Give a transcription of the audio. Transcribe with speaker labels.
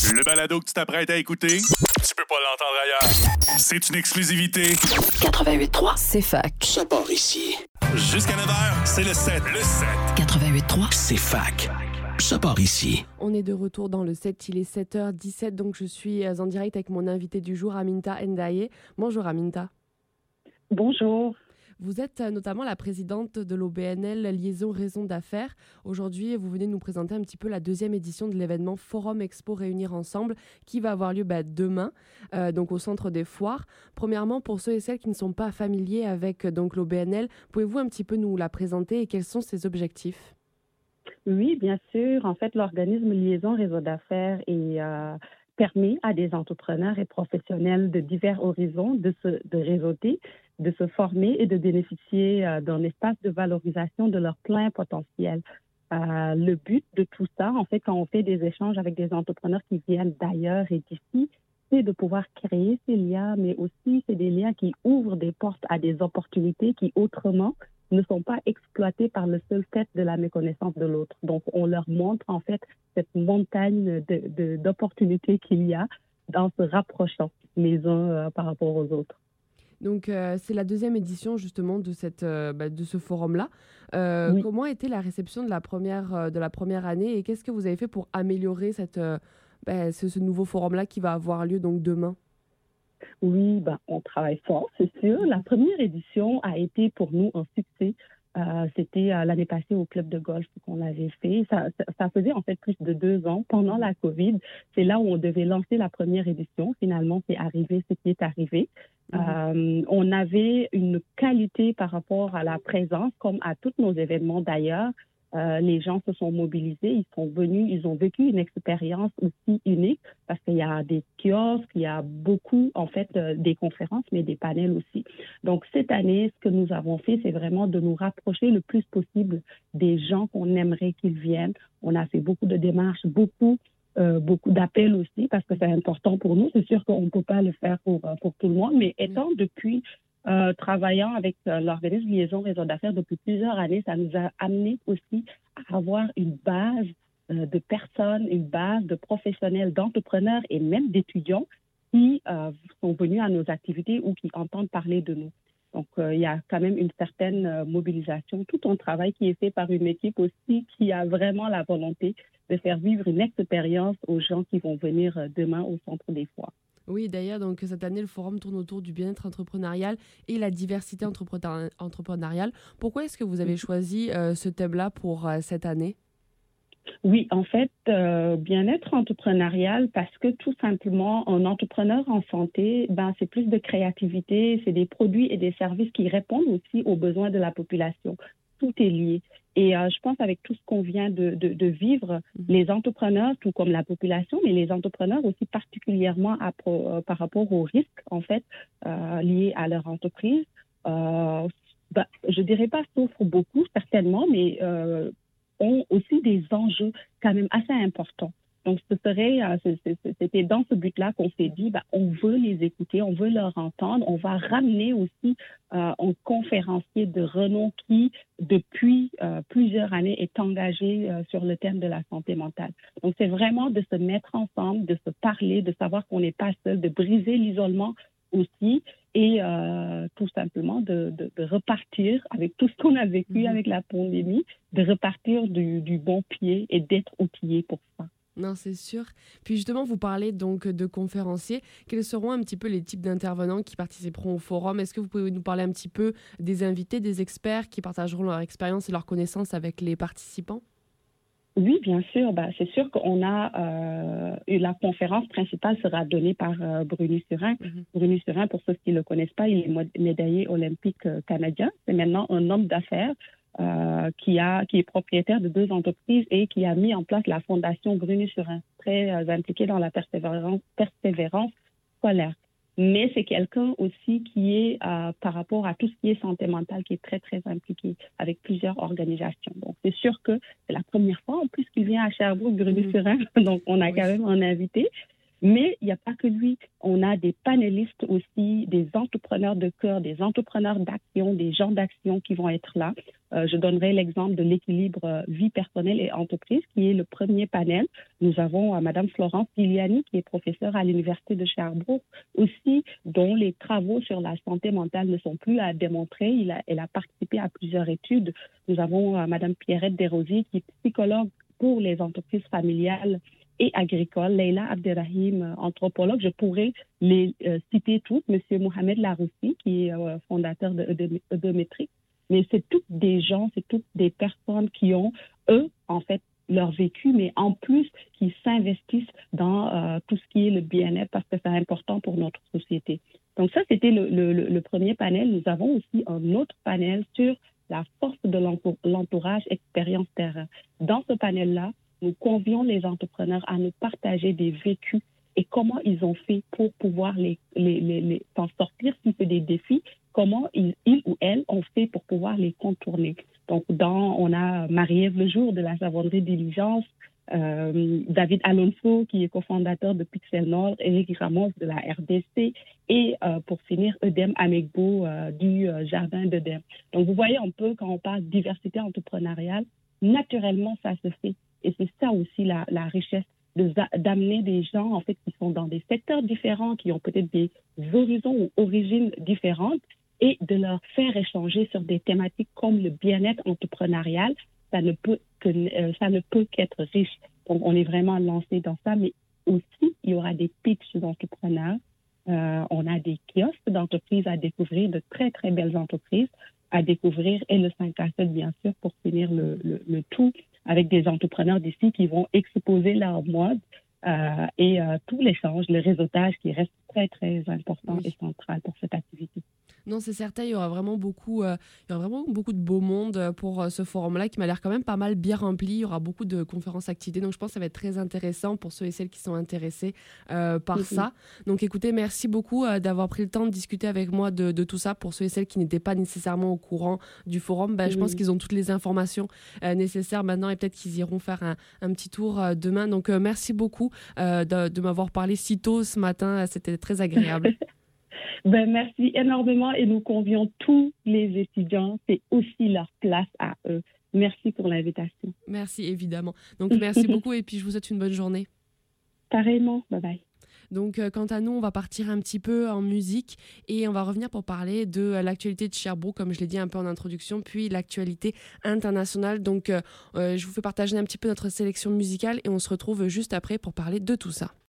Speaker 1: Le balado que tu t'apprêtes à écouter, tu peux pas l'entendre ailleurs. C'est une exclusivité.
Speaker 2: 88.3, c'est fac.
Speaker 3: Ça part ici.
Speaker 1: Jusqu'à 9h, c'est le 7. Le 7.
Speaker 2: 88.3,
Speaker 3: C'est fac. Ça part ici.
Speaker 4: On est de retour dans le 7, il est 7h17, donc je suis en direct avec mon invité du jour, Aminta Ndaye. Bonjour Aminta.
Speaker 5: Bonjour.
Speaker 4: Vous êtes notamment la présidente de l'OBNL Liaison Raison d'Affaires. Aujourd'hui, vous venez nous présenter un petit peu la deuxième édition de l'événement Forum Expo Réunir Ensemble qui va avoir lieu demain, donc au Centre des Foires. Premièrement, pour ceux et celles qui ne sont pas familiers avec donc l'OBNL, pouvez-vous un petit peu nous la présenter et quels sont ses objectifs ?
Speaker 5: Oui, bien sûr. En fait, l'organisme Liaison Réseau d'Affaires permet à des entrepreneurs et professionnels de divers horizons de réseauter, de se former et de bénéficier d'un espace de valorisation de leur plein potentiel. Le but de tout ça, en fait, quand on fait des échanges avec des entrepreneurs qui viennent d'ailleurs et d'ici, c'est de pouvoir créer ces liens, mais aussi c'est des liens qui ouvrent des portes à des opportunités qui autrement ne sont pas exploitées par le seul fait de la méconnaissance de l'autre. Donc, on leur montre en fait cette montagne d'opportunités qu'il y a dans se rapprochant les uns par rapport aux autres.
Speaker 4: Donc, c'est la deuxième édition justement de ce forum-là.
Speaker 5: Oui.
Speaker 4: Comment a été la réception de la première année et qu'est-ce que vous avez fait pour améliorer ce nouveau forum-là qui va avoir lieu donc demain ?
Speaker 5: Oui, on travaille fort, c'est sûr. La première édition a été pour nous un succès. C'était l'année passée au club de golf qu'on l'avait fait. Ça faisait en fait plus de 2 ans. Pendant la COVID, c'est là où on devait lancer la première édition. Finalement, c'est arrivé ce qui est arrivé. On avait une qualité par rapport à la présence, comme à tous nos événements d'ailleurs. Les gens se sont mobilisés, ils sont venus, ils ont vécu une expérience aussi unique parce qu'il y a des kiosques, il y a beaucoup en fait des conférences, mais des panels aussi. Donc cette année, ce que nous avons fait, c'est vraiment de nous rapprocher le plus possible des gens qu'on aimerait qu'ils viennent. On a fait beaucoup de démarches, beaucoup d'appels aussi parce que c'est important pour nous. C'est sûr qu'on ne peut pas le faire pour tout le monde, mais étant depuis travaillant avec l'organisme Liaison Réseau d'Affaires depuis plusieurs années, ça nous a amené aussi à avoir une base de personnes, une base de professionnels, d'entrepreneurs et même d'étudiants qui sont venus à nos activités ou qui entendent parler de nous. Donc, il y a quand même une certaine mobilisation, tout un travail qui est fait par une équipe aussi qui a vraiment la volonté de faire vivre une expérience aux gens qui vont venir demain au Centre des Foires.
Speaker 4: Oui, d'ailleurs, donc cette année, le forum tourne autour du bien-être entrepreneurial et la diversité entrepreneuriale. Pourquoi est-ce que vous avez choisi ce thème-là pour cette année ?
Speaker 5: Oui, en fait, bien-être entrepreneurial parce que tout simplement, un entrepreneur en santé, c'est plus de créativité, c'est des produits et des services qui répondent aussi aux besoins de la population. Tout est lié. Et je pense avec tout ce qu'on vient de vivre, les entrepreneurs, tout comme la population, mais les entrepreneurs aussi particulièrement par rapport aux risques en fait liés à leur entreprise, je dirais pas souffrent beaucoup certainement, mais ont aussi des enjeux quand même assez importants. Donc, c'était dans ce but-là qu'on s'est dit, on veut les écouter, on veut leur entendre. On va ramener aussi un conférencier de renom qui, depuis plusieurs années, est engagé sur le thème de la santé mentale. Donc, c'est vraiment de se mettre ensemble, de se parler, de savoir qu'on n'est pas seul, de briser l'isolement aussi et tout simplement de repartir avec tout ce qu'on a vécu avec la pandémie, de repartir du bon pied et d'être outillé pour ça.
Speaker 4: Non, c'est sûr. Puis justement, vous parlez donc de conférenciers. Quels seront un petit peu les types d'intervenants qui participeront au forum ? Est-ce que vous pouvez nous parler un petit peu des invités, des experts qui partageront leur expérience et leurs connaissances avec les participants ?
Speaker 5: Oui, bien sûr. C'est sûr qu'on a la conférence principale sera donnée par Bruni Surin. Bruni Surin, pour ceux qui ne le connaissent pas, il est médaillé olympique canadien. C'est maintenant un homme d'affaires qui est propriétaire de 2 entreprises et qui a mis en place la fondation Bruni Surin, très impliqué dans la persévérance scolaire. Mais c'est quelqu'un aussi qui est, par rapport à tout ce qui est santé mentale, qui est très, très impliqué avec plusieurs organisations. Donc, c'est sûr que c'est la première fois, en plus, qu'il vient à Sherbrooke, Bruni Surin. Donc, on a quand même un invité. Mais il n'y a pas que lui. On a des panélistes aussi, des entrepreneurs de cœur, des entrepreneurs d'action, des gens d'action qui vont être là. Je donnerai l'exemple de l'équilibre vie personnelle et entreprise, qui est le premier panel. Nous avons Madame Florence Giliani, qui est professeure à l'Université de Sherbrooke, aussi, dont les travaux sur la santé mentale ne sont plus à démontrer. Elle a participé à plusieurs études. Nous avons Madame Pierrette Desrosiers, qui est psychologue pour les entreprises familiales et agricoles. Leila Abderrahim, anthropologue. Je pourrais les citer toutes. Monsieur Mohamed Laroussi, qui est fondateur de Eudométrique. Mais c'est toutes des gens, c'est toutes des personnes qui ont, eux, en fait, leur vécu, mais en plus, qui s'investissent dans tout ce qui est le bien-être parce que c'est important pour notre société. Donc ça, c'était le premier panel. Nous avons aussi un autre panel sur la force de l'entourage expérience terrain. Dans ce panel-là, nous convions les entrepreneurs à nous partager des vécus et comment ils ont fait pour pouvoir s'en sortir si c'est des défis, comment ils ou elles ont fait pour pouvoir les contourner. Donc, on a Marie-Ève Lejour de la savonnerie Diligence, David Alonso, qui est cofondateur de Pixel Nord, Éric Ramos de la RDC et pour finir, Eudem Amegbo du Jardin d'Eudem. Donc, vous voyez un peu, quand on parle de diversité entrepreneuriale, naturellement, ça se fait. Et c'est ça aussi la richesse, d'amener des gens en fait qui sont dans des secteurs différents, qui ont peut-être des horizons ou origines différentes, et de leur faire échanger sur des thématiques comme le bien-être entrepreneurial. Ça ne peut qu'être riche. Donc, on est vraiment lancé dans ça, mais aussi, il y aura des pitchs d'entrepreneurs. On a des kiosques d'entreprises à découvrir, de très, très belles entreprises à découvrir, et le 5 à 7, bien sûr, pour finir le tout, avec des entrepreneurs d'ici qui vont exposer leur mode et tout l'échange, le réseautage qui reste très, très important et central pour cette activité.
Speaker 4: Non, c'est certain, il y aura vraiment beaucoup de beau monde pour ce forum-là qui m'a l'air quand même pas mal bien rempli. Il y aura beaucoup de conférences activités, donc je pense que ça va être très intéressant pour ceux et celles qui sont intéressés par ça. Donc écoutez, merci beaucoup d'avoir pris le temps de discuter avec moi de tout ça. Pour ceux et celles qui n'étaient pas nécessairement au courant du forum, je pense qu'ils ont toutes les informations nécessaires maintenant et peut-être qu'ils iront faire un petit tour demain. Donc merci beaucoup de m'avoir parlé si tôt ce matin, c'était très agréable.
Speaker 5: Merci énormément et nous convions tous les étudiants, c'est aussi leur place à eux. Merci pour l'invitation.
Speaker 4: Merci, évidemment. Donc, merci beaucoup et puis je vous souhaite une bonne journée.
Speaker 5: Pareillement, bye bye.
Speaker 4: Donc, quant à nous, on va partir un petit peu en musique et on va revenir pour parler de l'actualité de Sherbrooke, comme je l'ai dit un peu en introduction, puis l'actualité internationale. Donc, je vous fais partager un petit peu notre sélection musicale et on se retrouve juste après pour parler de tout ça.